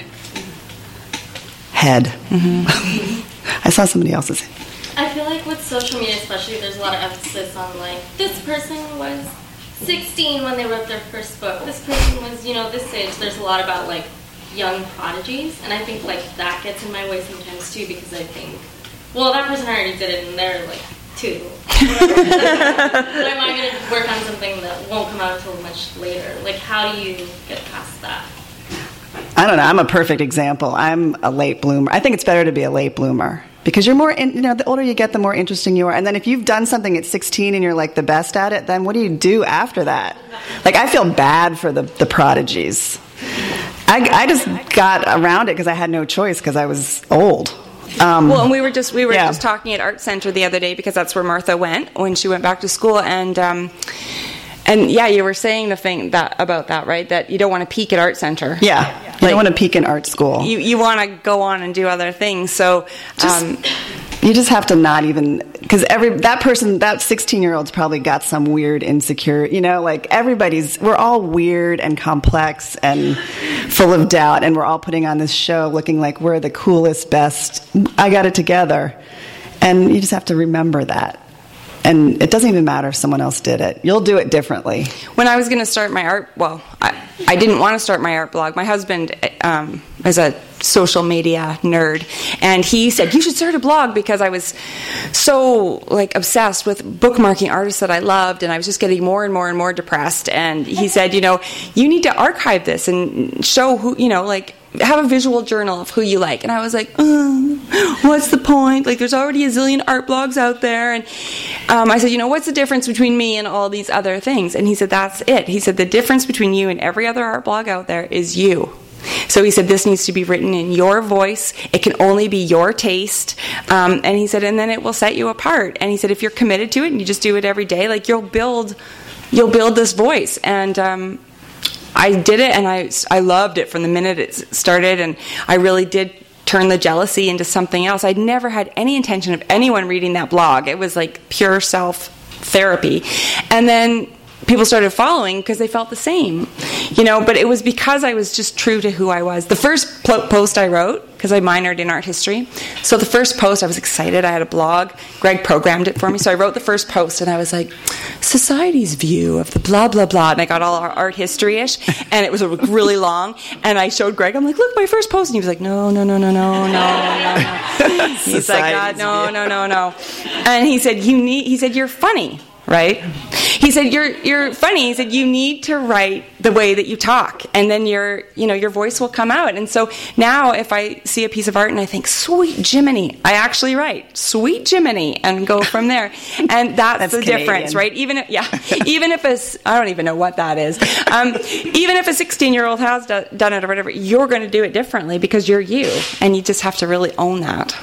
head. Mm-hmm. I saw somebody else's. I feel like with social media especially, there's a lot of emphasis on, like, this person was sixteen when they wrote their first book. This person was, you know, this age. There's a lot about, like, young prodigies. And I think, like, that gets in my way sometimes, too, because I think, well, that person already did it, and they're, like, two. But am I going to work on something that won't come out until much later? Like, how do you get past that? I don't know. I'm a perfect example. I'm a late bloomer. I think it's better to be a late bloomer because you're more, in, you know, the older you get, the more interesting you are. And then if you've done something at sixteen and you're like the best at it, then what do you do after that? Like, I feel bad for the, the prodigies. I, I just got around it because I had no choice because I was old. Um, well, and we were just we were yeah. just talking at Art Center the other day because that's where Martha went when she went back to school, and um, and yeah, you were saying the thing that about that, right? That you don't want to peak at Art Center. Yeah, you like, don't want to peak in art school. You you want to go on and do other things. So. Just, um, You just have to not even, because every that person, that sixteen-year-old's probably got some weird insecure, you know, like everybody's, we're all weird and complex and full of doubt, and we're all putting on this show looking like we're the coolest, best, I got it together. And you just have to remember that. And it doesn't even matter if someone else did it. You'll do it differently. When I was going to start my art, well, I, I didn't want to start my art blog. My husband um, is a social media nerd, and he said, you should start a blog, because I was so like obsessed with bookmarking artists that I loved, and I was just getting more and more and more depressed. And he said, you know, you need to archive this and show who, you know, like, have a visual journal of who you like. And I was like, oh, what's the point? Like, there's already a zillion art blogs out there. And um, I said, you know, what's the difference between me and all these other things? And he said, that's it. He said, the difference between you and every other art blog out there is you. So he said, this needs to be written in your voice. It can only be your taste. Um, and he said, and then it will set you apart. And he said, if you're committed to it and you just do it every day, like, you'll build, you'll build this voice. And, um, I did it, and I, I loved it from the minute it started, and I really did turn the jealousy into something else. I'd never had any intention of anyone reading that blog. It was like pure self-therapy. And then people started following because they felt the same, you know, but it was because I was just true to who I was. The first pl- post I wrote, because I minored in art history, so the first post, I was excited. I had a blog. Greg programmed it for me, so I wrote the first post, and I was like, society's view of the blah, blah, blah, and I got all art history-ish, and it was really long, and I showed Greg, I'm like, look, my first post, and he was like, no, no, no, no, no, no, no, no. He's like, God, no, no, no, no. And he said, you need, he said, you're funny. Right? He said, you're you're funny. He said, you need to write the way that you talk, and then your you know your voice will come out. And so now if I see a piece of art and I think, sweet Jiminy, I actually write, sweet Jiminy, and go from there. And that's, that's the Canadian difference, right? Even if, yeah, even if a, I don't even know what that is. Um, even if a sixteen-year-old has do, done it or whatever, you're going to do it differently because you're you, and you just have to really own that.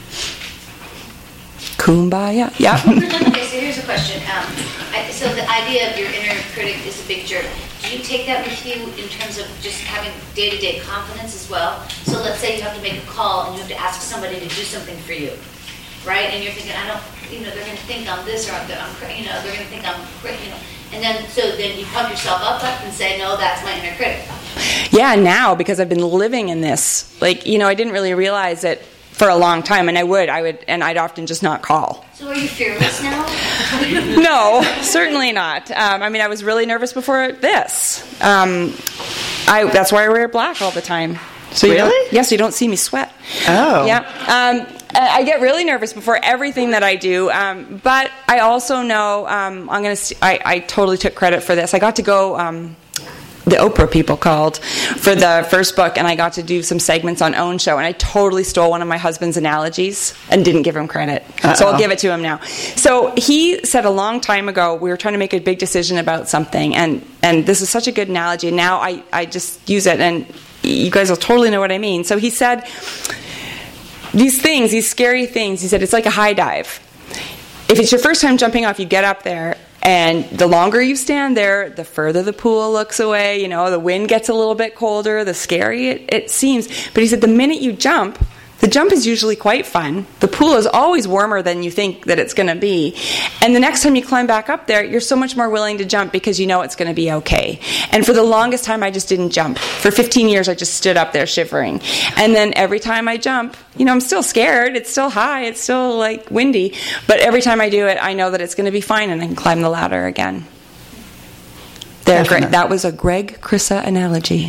Kumbaya. Yeah. Okay, so here's a question. Um, I, so the idea of your inner critic is a big jerk. Do you take that with you in terms of just having day-to-day confidence as well? So let's say you have to make a call and you have to ask somebody to do something for you, right? And you're thinking, I don't, you know, they're going to think I'm this or I'm, I'm you know, they're going to think I'm, you know. And then, so then you pump yourself up, up and say, no, that's my inner critic. Yeah, now, because I've been living in this, like, you know, I didn't really realize it for a long time, and I would, I would, and I'd often just not call. So are you fearless now? No, certainly not. Um, I mean, I was really nervous before this. Um, I that's why I wear black all the time. So you really? Yes, yeah, so you don't see me sweat. Oh. Yeah. Um, I get really nervous before everything that I do, um, but I also know um, I'm going to. I, I totally took credit for this. I got to go. Um, the Oprah people called for the first book, and I got to do some segments on Own Show, and I totally stole one of my husband's analogies and didn't give him credit. Uh-oh. So I'll give it to him now. So he said a long time ago, we were trying to make a big decision about something, and, and this is such a good analogy, and now I, I just use it, and you guys will totally know what I mean. So he said, these things, these scary things, he said, it's like a high dive. If it's your first time jumping off, you get up there, and the longer you stand there, the further the pool looks away. You know, the wind gets a little bit colder, the scarier it, it seems. But he said the minute you jump, the jump is usually quite fun. The pool is always warmer than you think that it's going to be. And the next time you climb back up there, you're so much more willing to jump because you know it's going to be okay. And for the longest time, I just didn't jump. For fifteen years, I just stood up there shivering. And then every time I jump, you know, I'm still scared. It's still high. It's still, like, windy. But every time I do it, I know that it's going to be fine, and I can climb the ladder again. There, Greg, that was a Greg Krissa analogy.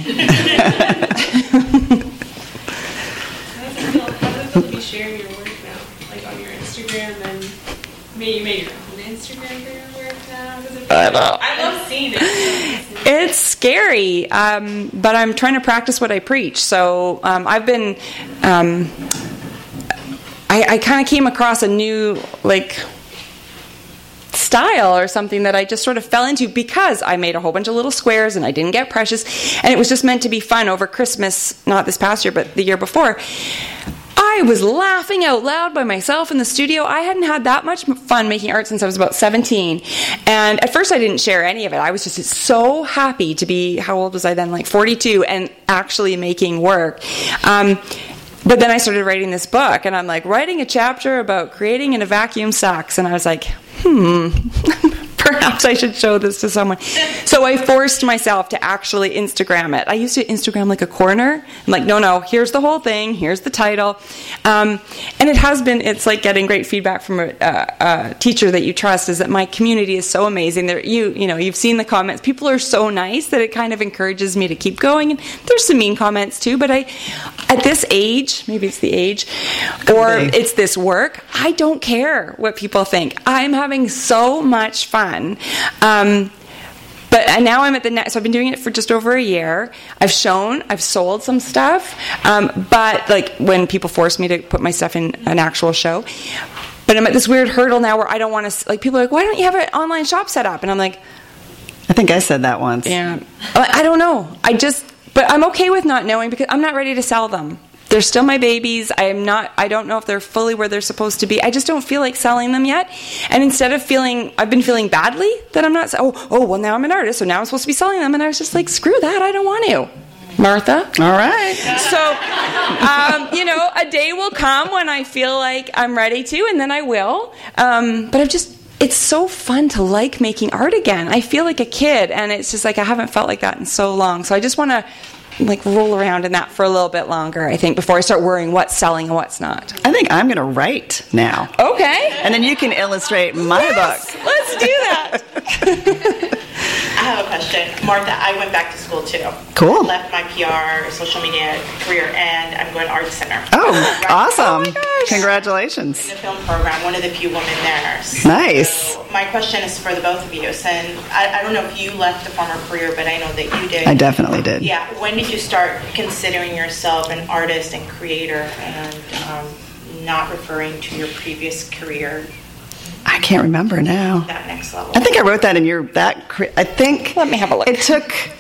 Sharing your work now, like on your Instagram, and maybe you made your own Instagram for your work now. I know. I love seeing it. It's scary, um, but I'm trying to practice what I preach. So um, I've been, um, I, I kind of came across a new, like, style or something that I just sort of fell into because I made a whole bunch of little squares and I didn't get precious, and it was just meant to be fun over Christmas, not this past year, but the year before. I was laughing out loud by myself in the studio. I hadn't had that much fun making art since I was about seventeen. And at first I didn't share any of it. I was just so happy to be, how old was I then? Like forty-two, and actually making work. Um, but then I started writing this book, and I'm like, writing a chapter about creating in a vacuum sucks. And I was like, hmm... perhaps I should show this to someone. So I forced myself to actually Instagram it. I used to Instagram like a corner. I'm like, no, no, here's the whole thing. Here's the title. Um, and it has been, it's like getting great feedback from a, a, a teacher that you trust, is that my community is so amazing. There, you, you know, you've seen the comments. People are so nice that it kind of encourages me to keep going. And there's some mean comments too, but I, at this age, maybe it's the age, or it's this work, I don't care what people think. I'm having so much fun. Um, but now I'm at the next, so I've been doing it for just over a year. I've shown, I've sold some stuff, um, but like when people force me to put my stuff in an actual show. But I'm at this weird hurdle now where I don't want to, like, people are like, why don't you have an online shop set up? And I'm like, I think I said that once. Yeah. I don't know. I just, but I'm okay with not knowing because I'm not ready to sell them. They're still my babies. I am not, I don't know if they're fully where they're supposed to be. I just don't feel like selling them yet. And instead of feeling, I've been feeling badly that I'm not, oh, oh, well, now I'm an artist, so now I'm supposed to be selling them. And I was just like, screw that, I don't want to. Martha? All right. So, um, you know, a day will come when I feel like I'm ready to, and then I will. Um, but I've just, it's so fun to like making art again. I feel like a kid, and it's just like I haven't felt like that in so long. So I just want to like roll around in that for a little bit longer, I think, before I start worrying what's selling and what's not. I think I'm going to write now. Okay. And then you can illustrate my yes, book. Let's do that. I have a question. Martha, I went back to school too. Cool. I left my P R, social media career, and I'm going to Art Center. Oh, right. awesome. Oh my gosh. Congratulations. In the film program, one of the few women there. Nice. So my question is for the both of you. So, and I, I don't know if you left the former career, but I know that you did. I definitely did. Yeah. When did you start considering yourself an artist and creator and um, not referring to your previous career? I can't remember now. That next level. I think I wrote that in your, that, cre- I think. Let me have a look. It took,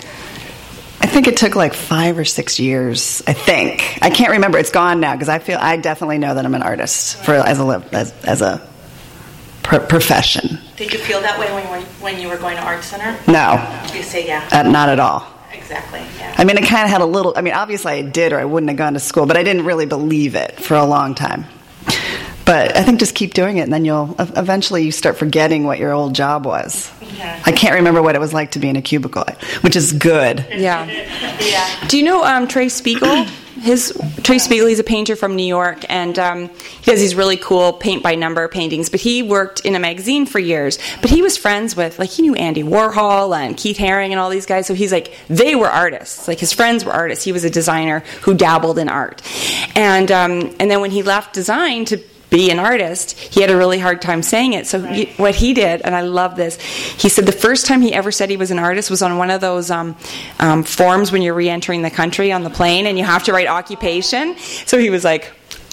I think it took like five or six years, I think. I can't remember. It's gone now because I feel, I definitely know that I'm an artist for as a, as, as a pr- profession. Did you feel that way when you were, when you were going to Art Center? No. You say yeah. Uh, not at all. Exactly, yeah. I mean, I kind of had a little, I mean, obviously I did or I wouldn't have gone to school, but I didn't really believe it for a long time. But I think just keep doing it, and then you'll eventually you start forgetting what your old job was. Yeah. I can't remember what it was like to be in a cubicle, which is good. Yeah. Yeah. Do you know um, Trey Spiegel? His Trey Spiegel, he's a painter from New York, and um, he does these really cool paint-by-number paintings, but he worked in a magazine for years. But he was friends with, like, he knew Andy Warhol and Keith Haring and all these guys, so he's like, they were artists. Like, his friends were artists. He was a designer who dabbled in art. And, um, and then when he left design to be an artist, he had a really hard time saying it. So right. he, what he did, and I love this, he said the first time he ever said he was an artist was on one of those um, um, forms when you're re-entering the country on the plane and you have to write occupation. So he was like,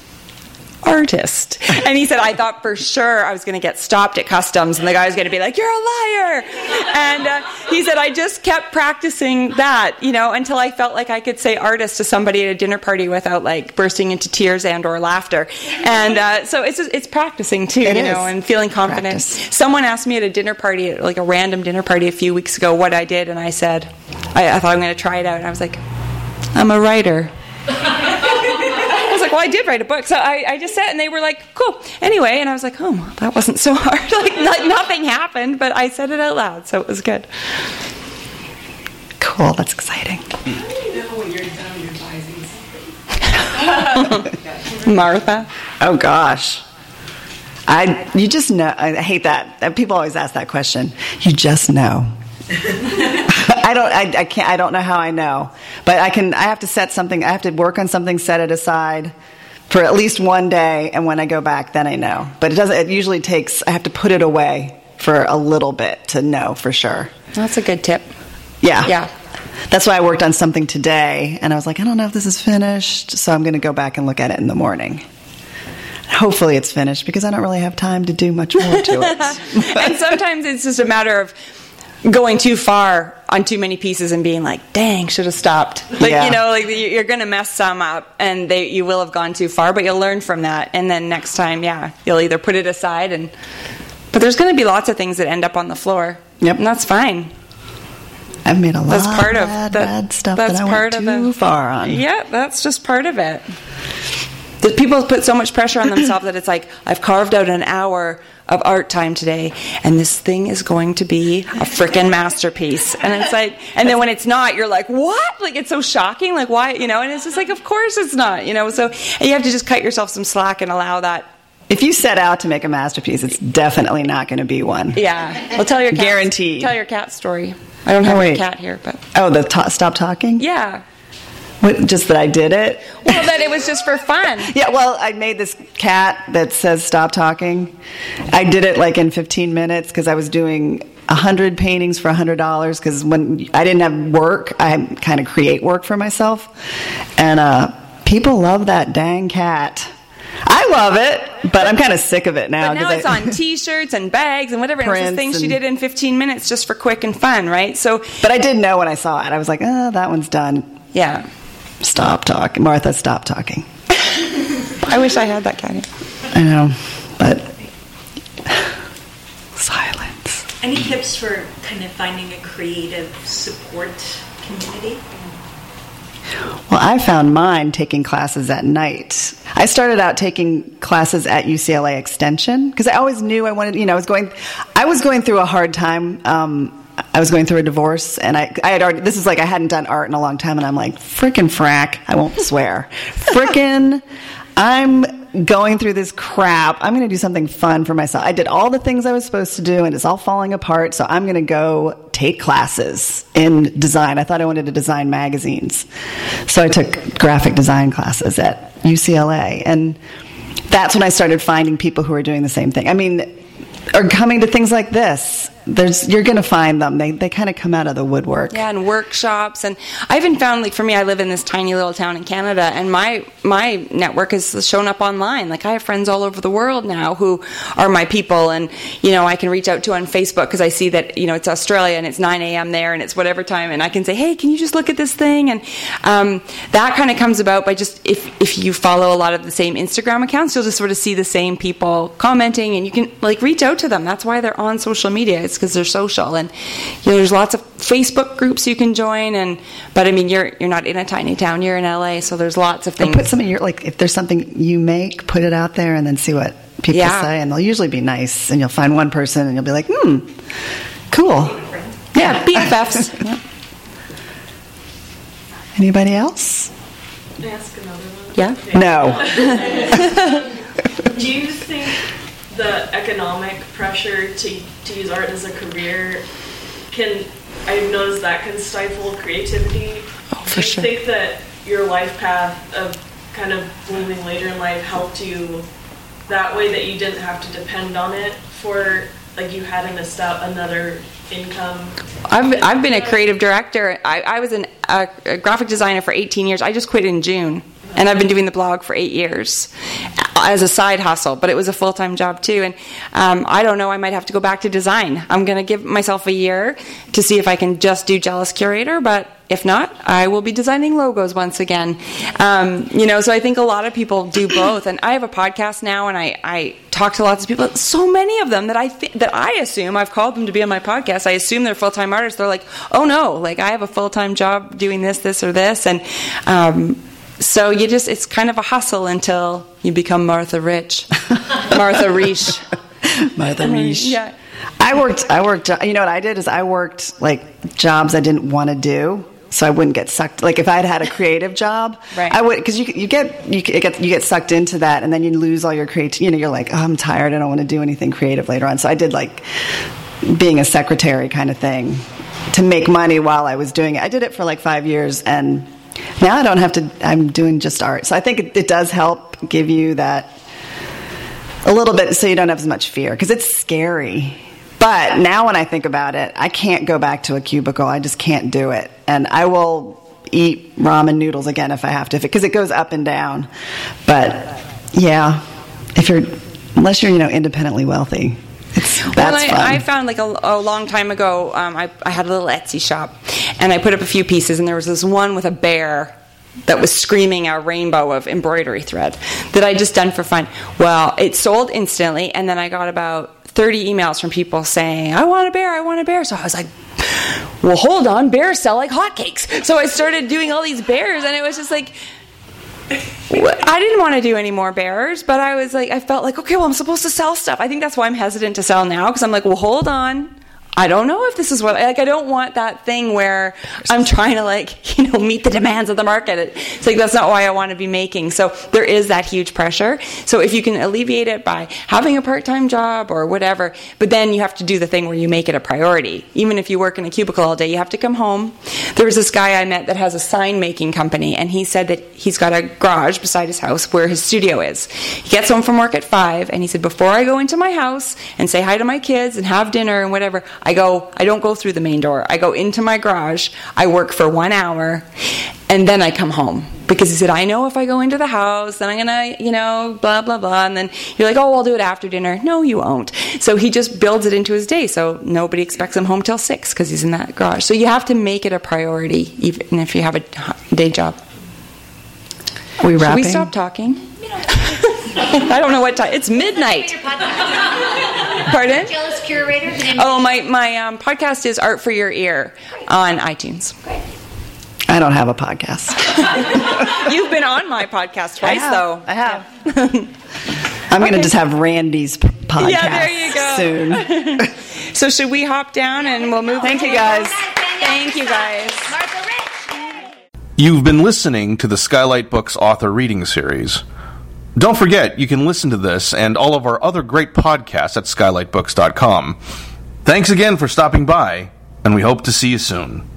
artist. And he said, I thought for sure I was going to get stopped at customs and the guy was going to be like, you're a liar. And uh, he said, I just kept practicing that, you know, until I felt like I could say artist to somebody at a dinner party without like bursting into tears and or laughter. And uh, so it's it's practicing too, it you is. know, and feeling confident. Practice. Someone asked me at a dinner party, like a random dinner party a few weeks ago, what I did. And I said, I, I thought I'm going to try it out. And I was like, I'm a writer. I was like, well, I did write a book. So I, I just said, and they were like, cool. Anyway, and I was like, oh, that wasn't so hard. like, like, nothing happened, but I said it out loud, so it was good. Cool, that's exciting. Martha? Oh, gosh. I you just know, I hate that. People always ask that question. You just know. I don't. I, I can't. I don't know how I know, but I can. I have to set something. I have to work on something. Set it aside for at least one day, and when I go back, then I know. But it doesn't. It usually takes. I have to put it away for a little bit to know for sure. That's a good tip. Yeah. Yeah. That's why I worked on something today, and I was like, I don't know if this is finished, so I'm going to go back and look at it in the morning. Hopefully it's finished, because I don't really have time to do much more to it. And sometimes it's just a matter of going too far on too many pieces and being like, dang, should have stopped. Like, Yeah. you know, like you're going to mess some up, and they, you will have gone too far, but you'll learn from that. And then next time, yeah, you'll either put it aside and... But there's going to be lots of things that end up on the floor. Yep. And that's fine. I've made a lot That's part of of bad, that, bad stuff that's that I part went of too the, far on. Yeah, that's just part of it. The people put so much pressure on themselves that it's like, I've carved out an hour of art time today, and this thing is going to be a freaking masterpiece. And it's like, and then when it's not, you're like, what? Like, it's so shocking. Like, why? You know, and it's just like, of course it's not. You know, so and you have to just cut yourself some slack and allow that. If you set out to make a masterpiece, it's definitely not going to be one. Yeah. Well, tell your cat, Guaranteed. Tell your cat story. I don't have Oh, a wait. cat here, but Oh, the ta- stop talking? yeah. What, just that I did it? Well, that it was just for fun. Yeah, well, I made this cat that says stop talking. I did it like in fifteen minutes because I was doing one hundred paintings for one hundred dollars because when I didn't have work, I kind of create work for myself. And uh, people love that dang cat. I love it, but I'm kind of sick of it now. But now 'cause it's I, on T-shirts and bags and whatever. And it's just Prints things she and- did in fifteen minutes just for quick and fun, right? So, But I did know when I saw it. I was like, oh, that one's done. yeah. Stop talking. Martha, stop talking. I wish I had that cat. I know, but silence. Any tips for kind of finding a creative support community? Well, I found mine taking classes at night. I started out taking classes at U C L A Extension because I always knew I wanted, you know, I was going, I was going through a hard time. Um, I was going through a divorce, and I, I had already, this is like I hadn't done art in a long time, and I'm like, frickin' frack, I won't swear. Frickin', I'm going through this crap. I'm going to do something fun for myself. I did all the things I was supposed to do, and it's all falling apart, so I'm going to go take classes in design. I thought I wanted to design magazines. So I took graphic design classes at U C L A, and that's when I started finding people who are doing the same thing. I mean, or coming to things like this. There's, you're going to find them. They they kind of come out of the woodwork. Yeah, and workshops. And I even found, like, for me, I live in this tiny little town in Canada, and my my network has shown up online. Like, I have friends all over the world now who are my people, and, you know, I can reach out to on Facebook because I see that, you know, it's Australia, and it's nine a.m. there, and it's whatever time, and I can say, hey, can you just look at this thing? And um, that kind of comes about by just, if, if you follow a lot of the same Instagram accounts, you'll just sort of see the same people commenting, and you can, like, reach out to them. That's why they're on social media. It's because they're social, and you know, there's lots of Facebook groups you can join. And but I mean, you're you're not in a tiny town. You're in L A, so there's lots of Or things. put something, you're like, if there's something you make, put it out there and then see what people Yeah. say, and they'll usually be nice. And you'll find one person, and you'll be like, hmm, cool. Yeah, B F Fs. Yeah. Anybody else? Can I ask another one? Yeah. Okay. No. Do you think the economic pressure to, to use art as a career can, I've noticed that can stifle creativity? Oh, for Do you sure. think that your life path of kind of blooming later in life helped you that way, that you didn't have to depend on it for, like, you had an esta- another income? I've I've been a creative director. I, I was an, a, a graphic designer for eighteen years. I just quit in June, and I've been doing the blog for eight years as a side hustle. But it was a full time job too. And um, I don't know. I might have to go back to design. I'm going to give myself a year to see if I can just do Jealous Curator. But if not, I will be designing logos once again. Um, you know, so I think a lot of people do both. And I have a podcast now, and I, I talk to lots of people. So many of them that I th- that I assume, I've called them to be on my podcast, I assume they're full time artists. They're like, oh no, like I have a full time job doing this, this, or this, and um, so you just it's kind of a hustle until you become Martha Rich, Martha Reich. Martha Reich. Yeah. I worked, I worked, you know what I did is I worked like jobs I didn't want to do. So I wouldn't get sucked. Like if I had had a creative job, Right. I would, because you you get you get you get sucked into that, and then you lose all your creativity. You know, you're like, oh, I'm tired. I don't want to do anything creative later on. So I did like being a secretary kind of thing to make money while I was doing it. I did it for like five years, and now I don't have to. I'm doing just art. So I think it, it does help give you that a little bit, so you don't have as much fear, because it's scary. But now when I think about it, I can't go back to a cubicle. I just can't do it. And I will eat ramen noodles again if I have to, because it goes up and down. But yeah, if you're, unless you're, you know, independently wealthy, it's, that's well, I, fun. I found like a, a long time ago, um, I, I had a little Etsy shop, and I put up a few pieces, and there was this one with a bear that was screaming a rainbow of embroidery thread that I just done for fun. Well, it sold instantly, and then I got about thirty emails from people saying, I want a bear, I want a bear. So I was like, well, hold on, bears sell like hotcakes. So I started doing all these bears, and it was just like, I didn't want to do any more bears, but I was like, I felt like, okay, well, I'm supposed to sell stuff. I think that's why I'm hesitant to sell now, because I'm like, well, hold on. I don't know if this is what, like, I don't want that thing where I'm trying to, like, you know, meet the demands of the market. It's like, that's not why I want to be making. So there is that huge pressure. So if you can alleviate it by having a part-time job or whatever, but then you have to do the thing where you make it a priority. Even if you work in a cubicle all day, you have to come home. There was this guy I met that has a sign-making company, and he said that he's got a garage beside his house where his studio is. He gets home from work at five, and he said, before I go into my house and say hi to my kids and have dinner and whatever, I go, I don't go through the main door. I go into my garage, I work for one hour, and then I come home. Because he said, I know if I go into the house, then I'm going to, you know, blah, blah, blah. And then you're like, oh, I'll do it after dinner. No, you won't. So he just builds it into his day. So nobody expects him home till six because he's in that garage. So you have to make it a priority, even if you have a day job. Are we wrapping? Should we stop talking? I don't know what time. It's midnight. Pardon? Jealous Curator. the name Oh, of- my, my um, podcast is Art for Your Ear on iTunes. Great. I don't have a podcast. You've been on my podcast twice, I have. though. I have. I'm going to just have Randy's p- podcast Yeah, there you go. soon. So should we hop down and we'll move? Thank you, guys. Thank you, guys. Martha Rich. You've been listening to the Skylight Books author reading series. Don't forget, you can listen to this and all of our other great podcasts at skylight books dot com. Thanks again for stopping by, and we hope to see you soon.